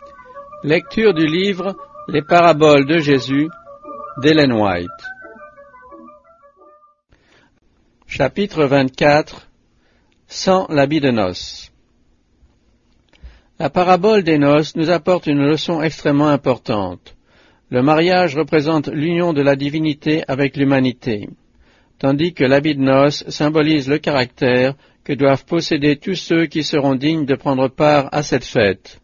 Lecture du livre Les paraboles de Jésus d'Ellen White. Chapitre 24. Sans l'habit de noces. La parabole des noces nous apporte une leçon extrêmement importante. Le mariage représente l'union de la divinité avec l'humanité, tandis que l'habit de noces symbolise le caractère que doivent posséder tous ceux qui seront dignes de prendre part à cette fête.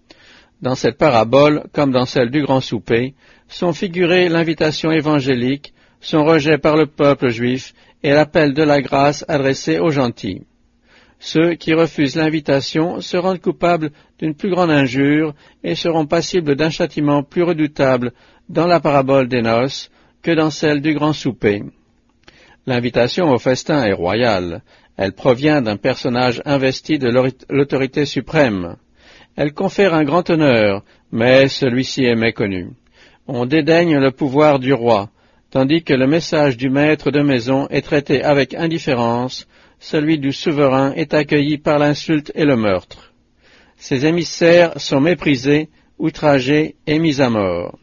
Dans cette parabole, comme dans celle du grand souper, sont figurées l'invitation évangélique, son rejet par le peuple juif et l'appel de la grâce adressé aux gentils. Ceux qui refusent l'invitation se rendent coupables d'une plus grande injure et seront passibles d'un châtiment plus redoutable dans la parabole des noces que dans celle du grand souper. L'invitation au festin est royale. Elle provient d'un personnage investi de l'autorité suprême. Elle confère un grand honneur, mais celui-ci est méconnu. On dédaigne le pouvoir du roi, tandis que le message du maître de maison est traité avec indifférence. Celui du souverain est accueilli par l'insulte et le meurtre. Ses émissaires sont méprisés, outragés et mis à mort.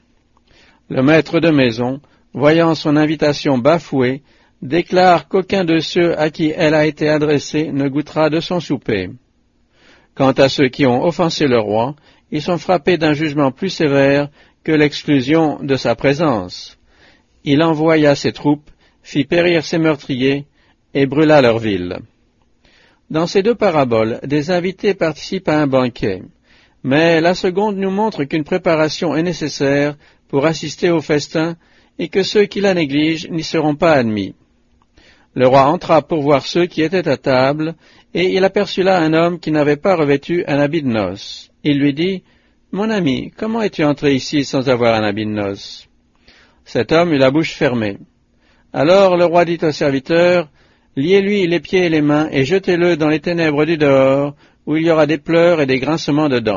Le maître de maison, voyant son invitation bafouée, déclare qu'aucun de ceux à qui elle a été adressée ne goûtera de son souper. Quant à ceux qui ont offensé le roi, ils sont frappés d'un jugement plus sévère que l'exclusion de sa présence. Il envoya ses troupes, fit périr ses meurtriers, et brûla leur ville. Dans ces deux paraboles, des invités participent à un banquet, mais la seconde nous montre qu'une préparation est nécessaire pour assister au festin et que ceux qui la négligent n'y seront pas admis. Le roi entra pour voir ceux qui étaient à table, et il aperçut là un homme qui n'avait pas revêtu un habit de noces. Il lui dit, « Mon ami, comment es-tu entré ici sans avoir un habit de noces ?» Cet homme eut la bouche fermée. Alors le roi dit au serviteur, « Liez-lui les pieds et les mains et jetez-le dans les ténèbres du dehors, où il y aura des pleurs et des grincements de dents. »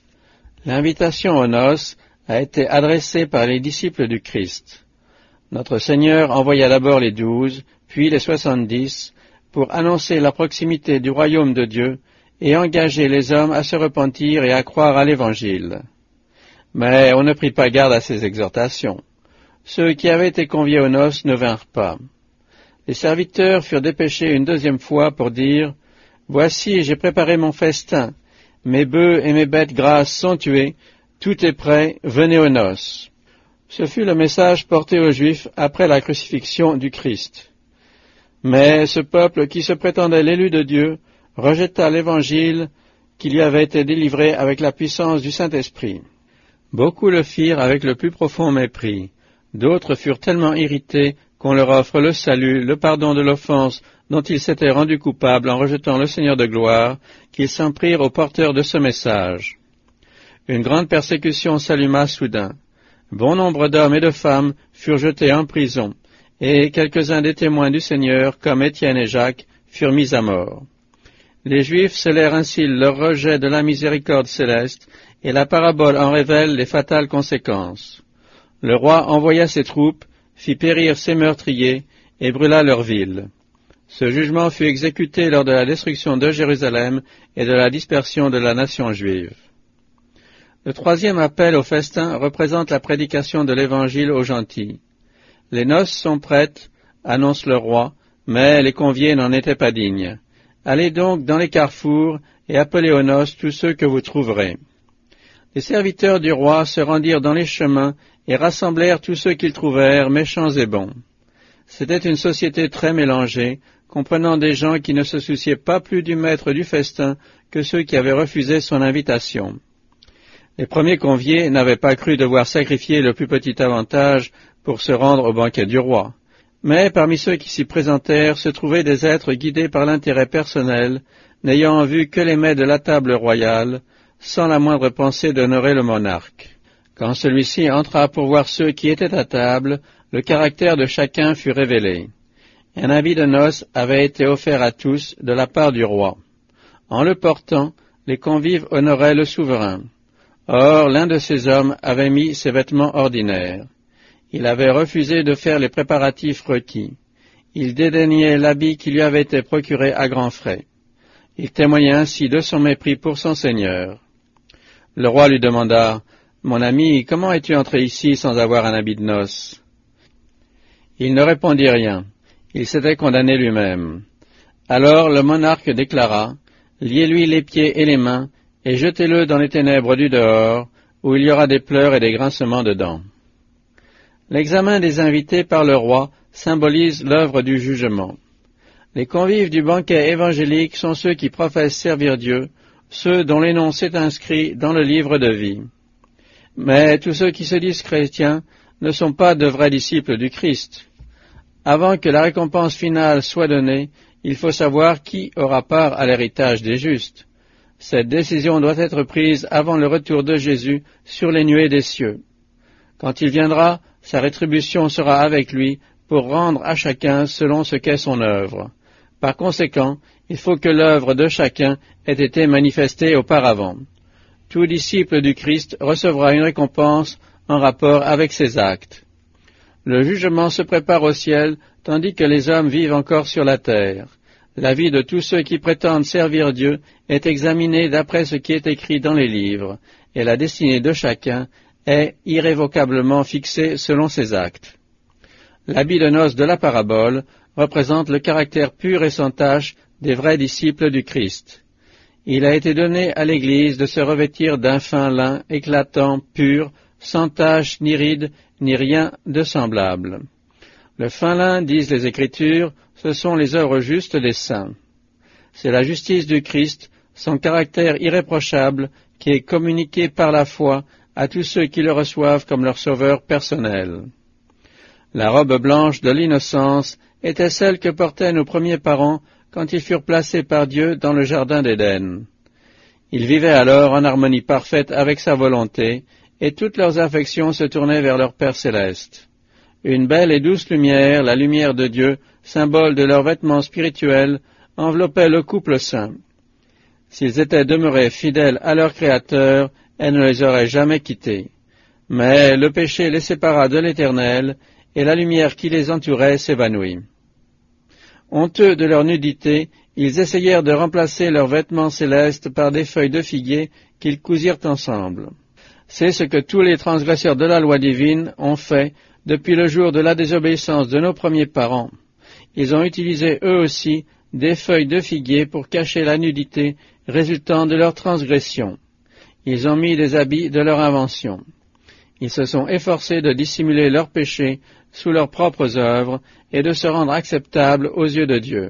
L'invitation aux noces a été adressée par les disciples du Christ. Notre Seigneur envoya d'abord les 12, puis les 70, pour annoncer la proximité du royaume de Dieu et engager les hommes à se repentir et à croire à l'Évangile. Mais on ne prit pas garde à ces exhortations. Ceux qui avaient été conviés aux noces ne vinrent pas. Les serviteurs furent dépêchés une deuxième fois pour dire « Voici, j'ai préparé mon festin. Mes bœufs et mes bêtes grasses sont tués. Tout est prêt. Venez aux noces. » Ce fut le message porté aux Juifs après la crucifixion du Christ. Mais ce peuple qui se prétendait l'élu de Dieu rejeta l'Évangile qui lui avait été délivré avec la puissance du Saint-Esprit. Beaucoup le firent avec le plus profond mépris. D'autres furent tellement irrités qu'on leur offre le salut, le pardon de l'offense dont ils s'étaient rendus coupables en rejetant le Seigneur de gloire, qu'ils s'en prirent aux porteurs de ce message. Une grande persécution s'alluma soudain. Bon nombre d'hommes et de femmes furent jetés en prison, et quelques-uns des témoins du Seigneur, comme Étienne et Jacques, furent mis à mort. Les Juifs scellèrent ainsi leur rejet de la miséricorde céleste, et la parabole en révèle les fatales conséquences. Le roi envoya ses troupes, fit périr ses meurtriers, et brûla leur ville. Ce jugement fut exécuté lors de la destruction de Jérusalem et de la dispersion de la nation juive. Le troisième appel au festin représente la prédication de l'Évangile aux gentils. Les noces sont prêtes, annonce le roi, mais les conviés n'en étaient pas dignes. Allez donc dans les carrefours et appelez aux noces tous ceux que vous trouverez. Les serviteurs du roi se rendirent dans les chemins et rassemblèrent tous ceux qu'ils trouvèrent, méchants et bons. C'était une société très mélangée, comprenant des gens qui ne se souciaient pas plus du maître du festin que ceux qui avaient refusé son invitation. Les premiers conviés n'avaient pas cru devoir sacrifier le plus petit avantage pour se rendre au banquet du roi. Mais parmi ceux qui s'y présentèrent se trouvaient des êtres guidés par l'intérêt personnel, n'ayant en vue que les mets de la table royale, sans la moindre pensée d'honorer le monarque. Quand celui-ci entra pour voir ceux qui étaient à table, le caractère de chacun fut révélé. Un habit de noces avait été offert à tous de la part du roi. En le portant, les convives honoraient le souverain. Or, l'un de ces hommes avait mis ses vêtements ordinaires. Il avait refusé de faire les préparatifs requis. Il dédaignait l'habit qui lui avait été procuré à grands frais. Il témoignait ainsi de son mépris pour son Seigneur. Le roi lui demanda, « Mon ami, comment es-tu entré ici sans avoir un habit de noces ?» Il ne répondit rien. Il s'était condamné lui-même. Alors le monarque déclara, « Liez-lui les pieds et les mains, et jetez-le dans les ténèbres du dehors, où il y aura des pleurs et des grincements de dents. » L'examen des invités par le roi symbolise l'œuvre du jugement. Les convives du banquet évangélique sont ceux qui professent servir Dieu, ceux dont les noms s'est inscrit dans le livre de vie. Mais tous ceux qui se disent chrétiens ne sont pas de vrais disciples du Christ. Avant que la récompense finale soit donnée, il faut savoir qui aura part à l'héritage des justes. Cette décision doit être prise avant le retour de Jésus sur les nuées des cieux. Quand il viendra, sa rétribution sera avec lui pour rendre à chacun selon ce qu'est son œuvre. Par conséquent, il faut que l'œuvre de chacun ait été manifestée auparavant. Tout disciple du Christ recevra une récompense en rapport avec ses actes. Le jugement se prépare au ciel, tandis que les hommes vivent encore sur la terre. La vie de tous ceux qui prétendent servir Dieu est examinée d'après ce qui est écrit dans les livres, et la destinée de chacun est irrévocablement fixée selon ses actes. L'habit de noces de la parabole représente le caractère pur et sans tache des vrais disciples du Christ. Il a été donné à l'Église de se revêtir d'un fin lin éclatant, pur, sans tache, ni ride, ni rien de semblable. Le fin lin, disent les Écritures, ce sont les œuvres justes des saints. C'est la justice du Christ, son caractère irréprochable, qui est communiqué par la foi à tous ceux qui le reçoivent comme leur sauveur personnel. La robe blanche de l'innocence était celle que portaient nos premiers parents quand ils furent placés par Dieu dans le jardin d'Éden. Ils vivaient alors en harmonie parfaite avec sa volonté, et toutes leurs affections se tournaient vers leur Père céleste. Une belle et douce lumière, la lumière de Dieu, symbole de leurs vêtements spirituels, enveloppait le couple saint. S'ils étaient demeurés fidèles à leur Créateur, elle ne les aurait jamais quittés. Mais le péché les sépara de l'Éternel, et la lumière qui les entourait s'évanouit. Honteux de leur nudité, ils essayèrent de remplacer leurs vêtements célestes par des feuilles de figuier qu'ils cousirent ensemble. C'est ce que tous les transgresseurs de la loi divine ont fait depuis le jour de la désobéissance de nos premiers parents. Ils ont utilisé eux aussi des feuilles de figuier pour cacher la nudité résultant de leur transgression. Ils ont mis des habits de leur invention. Ils se sont efforcés de dissimuler leurs péchés sous leurs propres œuvres et de se rendre acceptables aux yeux de Dieu.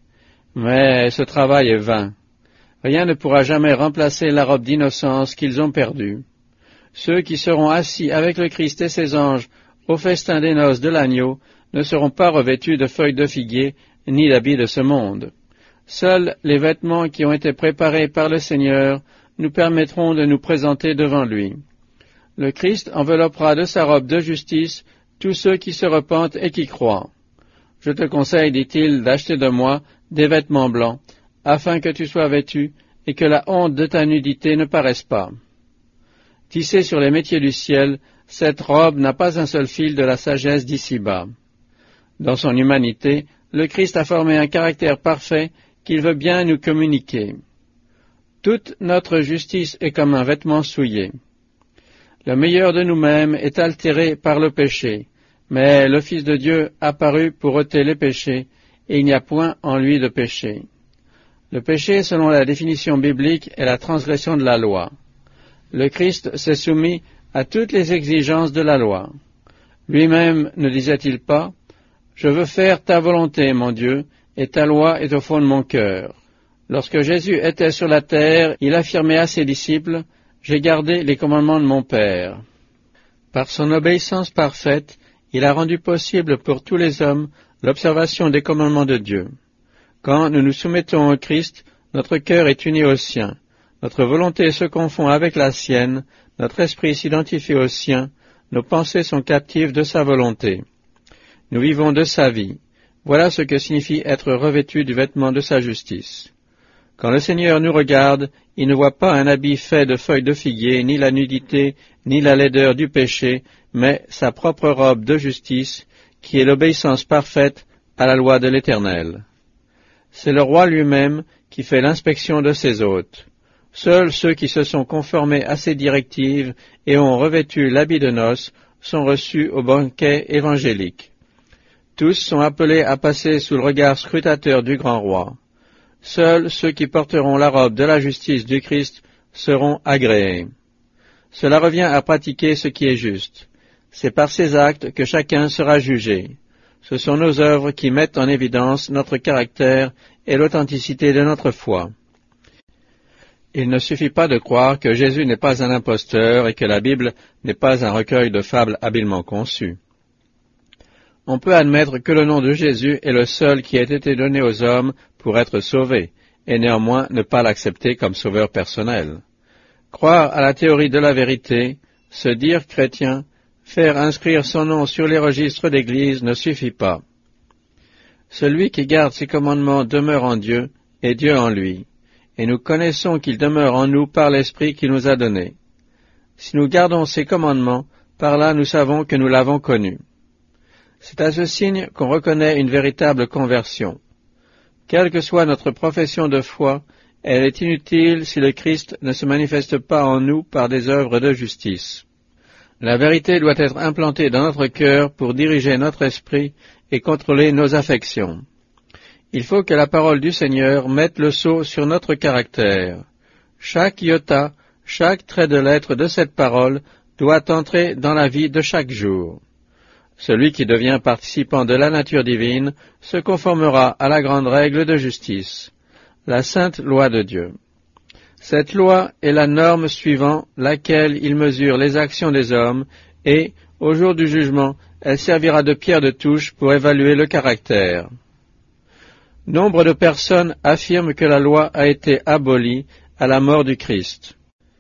Mais ce travail est vain. Rien ne pourra jamais remplacer la robe d'innocence qu'ils ont perdue. Ceux qui seront assis avec le Christ et ses anges au festin des noces de l'agneau ne seront pas revêtus de feuilles de figuier ni d'habits de ce monde. Seuls les vêtements qui ont été préparés par le Seigneur nous permettront de nous présenter devant lui. Le Christ enveloppera de sa robe de justice tous ceux qui se repentent et qui croient. Je te conseille, dit-il, d'acheter de moi des vêtements blancs, afin que tu sois vêtu et que la honte de ta nudité ne paraisse pas. Tissée sur les métiers du ciel, cette robe n'a pas un seul fil de la sagesse d'ici-bas. Dans son humanité, le Christ a formé un caractère parfait qu'il veut bien nous communiquer. Toute notre justice est comme un vêtement souillé. Le meilleur de nous-mêmes est altéré par le péché, mais le Fils de Dieu apparut pour ôter les péchés, et il n'y a point en lui de péché. Le péché, selon la définition biblique, est la transgression de la loi. Le Christ s'est soumis à toutes les exigences de la loi. Lui-même ne disait-il pas « Je veux faire ta volonté, mon Dieu, et ta loi est au fond de mon cœur ». Lorsque Jésus était sur la terre, il affirmait à ses disciples « J'ai gardé les commandements de mon Père ». Par son obéissance parfaite, il a rendu possible pour tous les hommes l'observation des commandements de Dieu. Quand nous nous soumettons au Christ, notre cœur est uni au sien, notre volonté se confond avec la sienne, notre esprit s'identifie au sien, nos pensées sont captives de sa volonté. Nous vivons de sa vie. Voilà ce que signifie être revêtu du vêtement de sa justice. Quand le Seigneur nous regarde, il ne voit pas un habit fait de feuilles de figuier, ni la nudité, ni la laideur du péché, mais sa propre robe de justice, qui est l'obéissance parfaite à la loi de l'Éternel. C'est le roi lui-même qui fait l'inspection de ses hôtes. Seuls ceux qui se sont conformés à ces directives et ont revêtu l'habit de noces sont reçus au banquet évangélique. Tous sont appelés à passer sous le regard scrutateur du grand roi. Seuls ceux qui porteront la robe de la justice du Christ seront agréés. Cela revient à pratiquer ce qui est juste. C'est par ces actes que chacun sera jugé. Ce sont nos œuvres qui mettent en évidence notre caractère et l'authenticité de notre foi. Il ne suffit pas de croire que Jésus n'est pas un imposteur et que la Bible n'est pas un recueil de fables habilement conçues. On peut admettre que le nom de Jésus est le seul qui ait été donné aux hommes pour être sauvés, et néanmoins ne pas l'accepter comme sauveur personnel. Croire à la théorie de la vérité, se dire chrétien, faire inscrire son nom sur les registres d'Église ne suffit pas. Celui qui garde ses commandements demeure en Dieu, et Dieu en lui, et nous connaissons qu'il demeure en nous par l'Esprit qu'il nous a donné. Si nous gardons ses commandements, par là nous savons que nous l'avons connu. C'est à ce signe qu'on reconnaît une véritable conversion. Quelle que soit notre profession de foi, elle est inutile si le Christ ne se manifeste pas en nous par des œuvres de justice. La vérité doit être implantée dans notre cœur pour diriger notre esprit et contrôler nos affections. Il faut que la parole du Seigneur mette le sceau sur notre caractère. Chaque iota, chaque trait de lettre de cette parole doit entrer dans la vie de chaque jour. Celui qui devient participant de la nature divine se conformera à la grande règle de justice, la sainte loi de Dieu. Cette loi est la norme suivant laquelle il mesure les actions des hommes et, au jour du jugement, elle servira de pierre de touche pour évaluer le caractère. Nombre de personnes affirment que la loi a été abolie à la mort du Christ.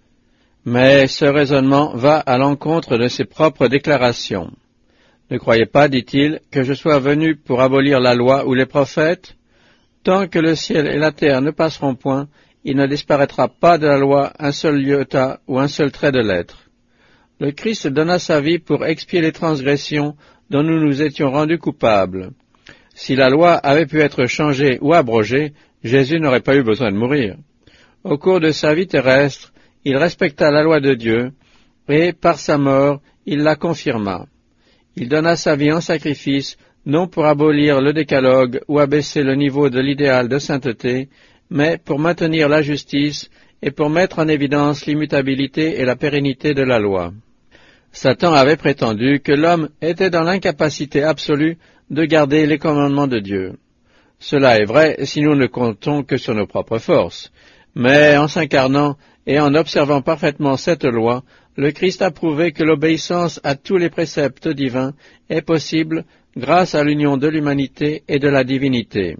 Mais ce raisonnement va à l'encontre de ses propres déclarations. Ne croyez pas, dit-il, que je sois venu pour abolir la loi ou les prophètes? Tant que le ciel et la terre ne passeront point, il ne disparaîtra pas de la loi un seul iota ou un seul trait de lettre. Le Christ donna sa vie pour expier les transgressions dont nous nous étions rendus coupables. Si la loi avait pu être changée ou abrogée, Jésus n'aurait pas eu besoin de mourir. Au cours de sa vie terrestre, il respecta la loi de Dieu, et par sa mort, il la confirma. Il donna sa vie en sacrifice, non pour abolir le décalogue ou abaisser le niveau de l'idéal de sainteté, mais pour maintenir la justice et pour mettre en évidence l'immutabilité et la pérennité de la loi. Satan avait prétendu que l'homme était dans l'incapacité absolue de garder les commandements de Dieu. Cela est vrai si nous ne comptons que sur nos propres forces, mais en s'incarnant et en observant parfaitement cette loi, le Christ a prouvé que l'obéissance à tous les préceptes divins est possible grâce à l'union de l'humanité et de la divinité.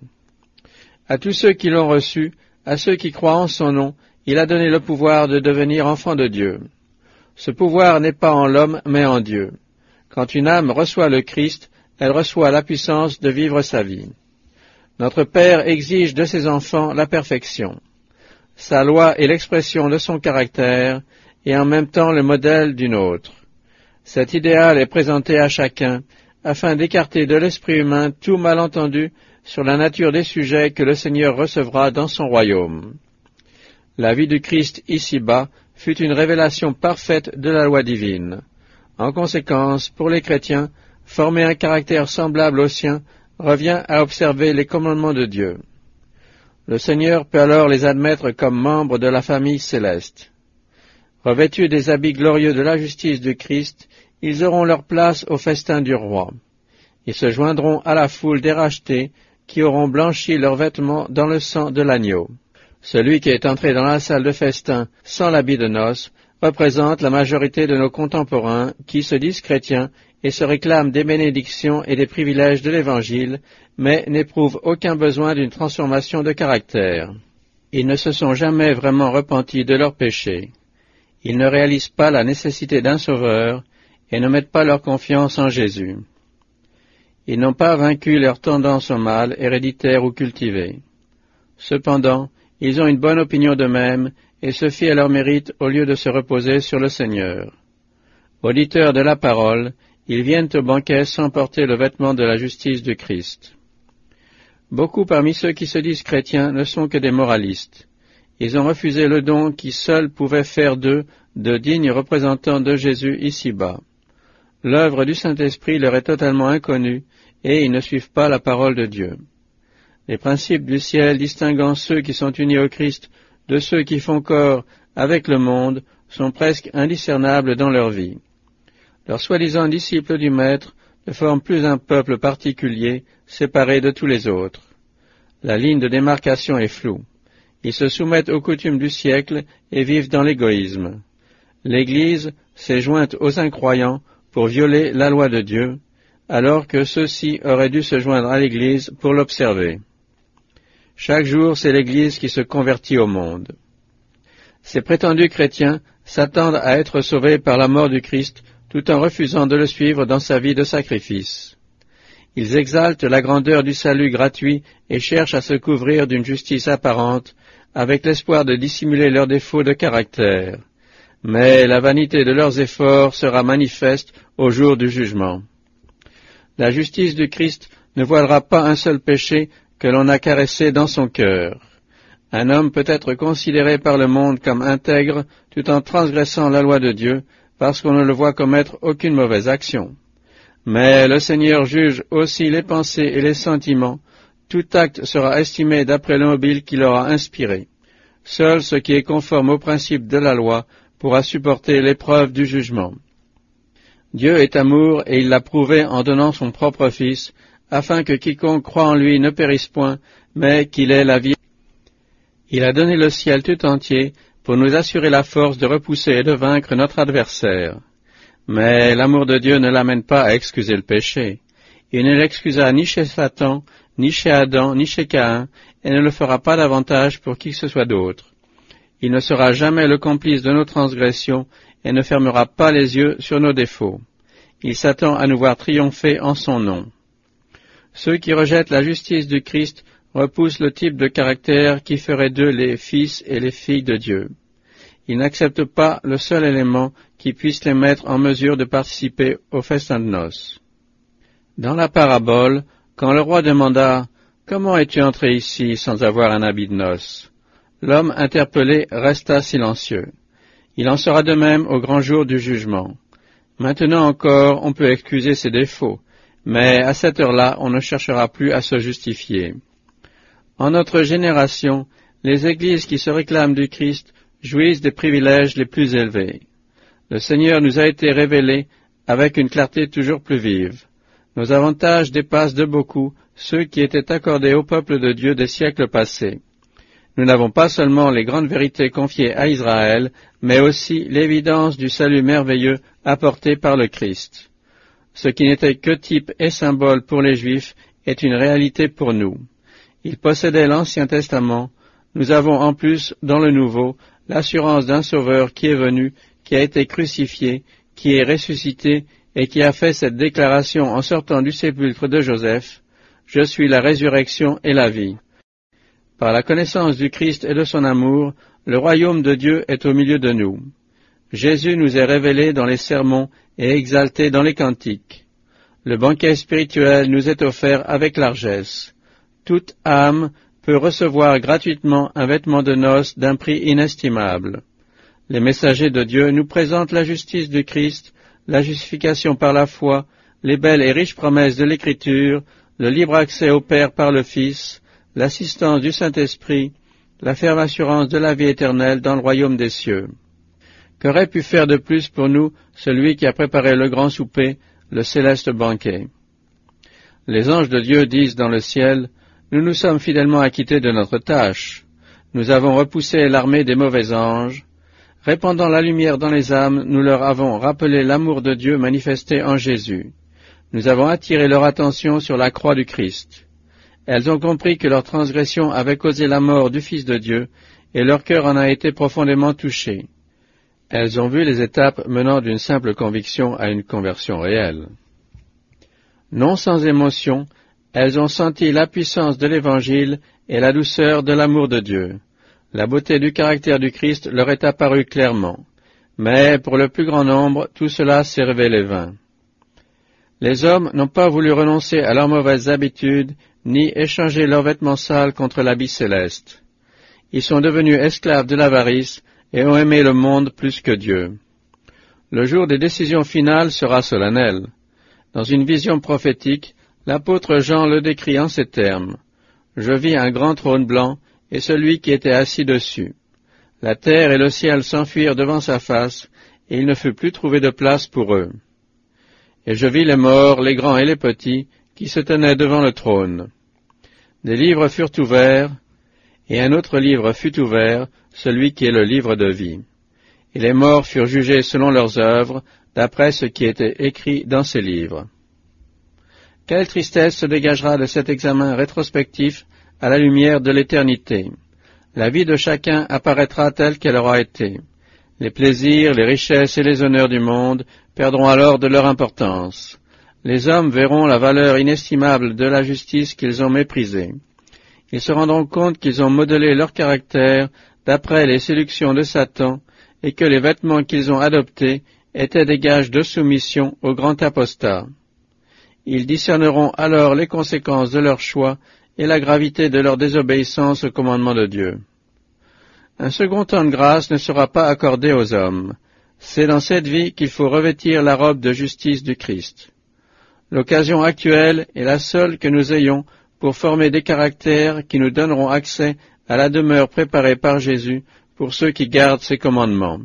À tous ceux qui l'ont reçu, à ceux qui croient en son nom, il a donné le pouvoir de devenir enfants de Dieu. Ce pouvoir n'est pas en l'homme, mais en Dieu. Quand une âme reçoit le Christ, elle reçoit la puissance de vivre sa vie. Notre Père exige de ses enfants la perfection. Sa loi est l'expression de son caractère et en même temps le modèle d'une autre. Cet idéal est présenté à chacun afin d'écarter de l'esprit humain tout malentendu sur la nature des sujets que le Seigneur recevra dans son royaume. La vie du Christ ici-bas fut une révélation parfaite de la loi divine. En conséquence, pour les chrétiens, former un caractère semblable au sien revient à observer les commandements de Dieu. Le Seigneur peut alors les admettre comme membres de la famille céleste. Revêtus des habits glorieux de la justice du Christ, ils auront leur place au festin du roi. Ils se joindront à la foule des rachetés qui auront blanchi leurs vêtements dans le sang de l'agneau. Celui qui est entré dans la salle de festin sans l'habit de noces représente la majorité de nos contemporains qui se disent chrétiens et se réclament des bénédictions et des privilèges de l'Évangile, mais n'éprouvent aucun besoin d'une transformation de caractère. Ils ne se sont jamais vraiment repentis de leurs péchés. Ils ne réalisent pas la nécessité d'un sauveur et ne mettent pas leur confiance en Jésus. Ils n'ont pas vaincu leur tendance au mal, héréditaire ou cultivée. Cependant, ils ont une bonne opinion d'eux-mêmes et se fient à leur mérite au lieu de se reposer sur le Seigneur. Auditeurs de la parole, ils viennent au banquet sans porter le vêtement de la justice du Christ. Beaucoup parmi ceux qui se disent chrétiens ne sont que des moralistes. Ils ont refusé le don qui seul pouvait faire d'eux de dignes représentants de Jésus ici-bas. L'œuvre du Saint-Esprit leur est totalement inconnue et ils ne suivent pas la parole de Dieu. Les principes du ciel distinguant ceux qui sont unis au Christ de ceux qui font corps avec le monde sont presque indiscernables dans leur vie. Leurs soi-disant disciples du Maître ne forment plus un peuple particulier, séparé de tous les autres. La ligne de démarcation est floue. Ils se soumettent aux coutumes du siècle et vivent dans l'égoïsme. L'Église s'est jointe aux incroyants pour violer la loi de Dieu, alors que ceux-ci auraient dû se joindre à l'Église pour l'observer. Chaque jour, c'est l'Église qui se convertit au monde. Ces prétendus chrétiens s'attendent à être sauvés par la mort du Christ, tout en refusant de le suivre dans sa vie de sacrifice. Ils exaltent la grandeur du salut gratuit et cherchent à se couvrir d'une justice apparente, avec l'espoir de dissimuler leurs défauts de caractère. Mais la vanité de leurs efforts sera manifeste au jour du jugement. La justice du Christ ne voilera pas un seul péché que l'on a caressé dans son cœur. Un homme peut être considéré par le monde comme intègre tout en transgressant la loi de Dieu, parce qu'on ne le voit commettre aucune mauvaise action. Mais le Seigneur juge aussi les pensées et les sentiments. Tout acte sera estimé d'après le mobile qu'il aura inspiré. Seul ce qui est conforme au principe de la loi pourra supporter l'épreuve du jugement. Dieu est amour et il l'a prouvé en donnant son propre Fils, afin que quiconque croit en lui ne périsse point, mais qu'il ait la vie. Il a donné le ciel tout entier pour nous assurer la force de repousser et de vaincre notre adversaire. Mais l'amour de Dieu ne l'amène pas à excuser le péché. Il ne l'excusa ni chez Satan, ni chez Adam, ni chez Caïn, et ne le fera pas davantage pour qui que ce soit d'autre. Il ne sera jamais le complice de nos transgressions et ne fermera pas les yeux sur nos défauts. Il s'attend à nous voir triompher en son nom. Ceux qui rejettent la justice du Christ repoussent le type de caractère qui ferait d'eux les fils et les filles de Dieu. Ils n'acceptent pas le seul élément qui puisse les mettre en mesure de participer au festin de noces. Dans la parabole, quand le roi demanda « Comment es-tu entré ici sans avoir un habit de noces ?» l'homme interpellé resta silencieux. Il en sera de même au grand jour du jugement. Maintenant encore, on peut excuser ses défauts, mais à cette heure-là, on ne cherchera plus à se justifier. En notre génération, les églises qui se réclament du Christ jouissent des privilèges les plus élevés. Le Seigneur nous a été révélé avec une clarté toujours plus vive. Nos avantages dépassent de beaucoup ceux qui étaient accordés au peuple de Dieu des siècles passés. Nous n'avons pas seulement les grandes vérités confiées à Israël, mais aussi l'évidence du salut merveilleux apporté par le Christ. Ce qui n'était que type et symbole pour les Juifs est une réalité pour nous. Ils possédaient l'Ancien Testament. Nous avons en plus, dans le Nouveau, l'assurance d'un Sauveur qui est venu, qui a été crucifié, qui est ressuscité et qui a fait cette déclaration en sortant du sépulcre de Joseph: « Je suis la résurrection et la vie. » Par la connaissance du Christ et de son amour, le royaume de Dieu est au milieu de nous. Jésus nous est révélé dans les sermons et exalté dans les cantiques. Le banquet spirituel nous est offert avec largesse. Toute âme peut recevoir gratuitement un vêtement de noces d'un prix inestimable. Les messagers de Dieu nous présentent la justice du Christ, la justification par la foi, les belles et riches promesses de l'Écriture, le libre accès au Père par le Fils, l'assistance du Saint-Esprit, la ferme assurance de la vie éternelle dans le royaume des cieux. Qu'aurait pu faire de plus pour nous celui qui a préparé le grand souper, le céleste banquet? Les anges de Dieu disent dans le ciel: « Nous nous sommes fidèlement acquittés de notre tâche. Nous avons repoussé l'armée des mauvais anges. Répandant la lumière dans les âmes, nous leur avons rappelé l'amour de Dieu manifesté en Jésus. Nous avons attiré leur attention sur la croix du Christ. Elles ont compris que leur transgression avait causé la mort du Fils de Dieu, et leur cœur en a été profondément touché. Elles ont vu les étapes menant d'une simple conviction à une conversion réelle. Non sans émotion, elles ont senti la puissance de l'Évangile et la douceur de l'amour de Dieu. La beauté du caractère du Christ leur est apparue clairement. Mais pour le plus grand nombre, tout cela s'est révélé vain. Les hommes n'ont pas voulu renoncer à leurs mauvaises habitudes, ni échanger leurs vêtements sales contre l'habit céleste. Ils sont devenus esclaves de l'avarice et ont aimé le monde plus que Dieu. Le jour des décisions finales sera solennel. Dans une vision prophétique, l'apôtre Jean le décrit en ces termes. « Je vis un grand trône blanc et celui qui était assis dessus. La terre et le ciel s'enfuirent devant sa face, et il ne fut plus trouvé de place pour eux. Et je vis les morts, les grands et les petits, qui se tenaient devant le trône. Des livres furent ouverts, et un autre livre fut ouvert, celui qui est le livre de vie. Et les morts furent jugés selon leurs œuvres, d'après ce qui était écrit dans ces livres. » Quelle tristesse se dégagera de cet examen rétrospectif à la lumière de l'éternité. La vie de chacun apparaîtra telle qu'elle aura été. Les plaisirs, les richesses et les honneurs du monde perdront alors de leur importance. Les hommes verront la valeur inestimable de la justice qu'ils ont méprisée. Ils se rendront compte qu'ils ont modelé leur caractère d'après les séductions de Satan et que les vêtements qu'ils ont adoptés étaient des gages de soumission au grand apostat. Ils discerneront alors les conséquences de leur choix et la gravité de leur désobéissance au commandement de Dieu. Un second temps de grâce ne sera pas accordé aux hommes. C'est dans cette vie qu'il faut revêtir la robe de justice du Christ. L'occasion actuelle est la seule que nous ayons pour former des caractères qui nous donneront accès à la demeure préparée par Jésus pour ceux qui gardent ses commandements.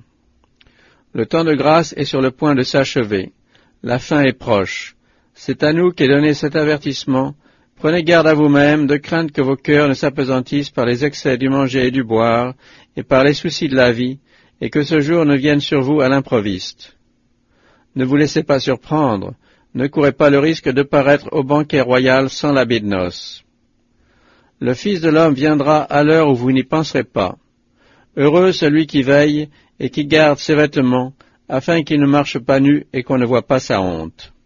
Le temps de grâce est sur le point de s'achever. La fin est proche. C'est à nous qu'est donné cet avertissement. Prenez garde à vous-mêmes de craindre que vos cœurs ne s'apesantissent par les excès du manger et du boire et par les soucis de la vie, et que ce jour ne vienne sur vous à l'improviste. Ne vous laissez pas surprendre, ne courez pas le risque de paraître au banquet royal sans l'habit de noces. Le Fils de l'homme viendra à l'heure où vous n'y penserez pas. Heureux celui qui veille et qui garde ses vêtements, afin qu'il ne marche pas nu et qu'on ne voit pas sa honte.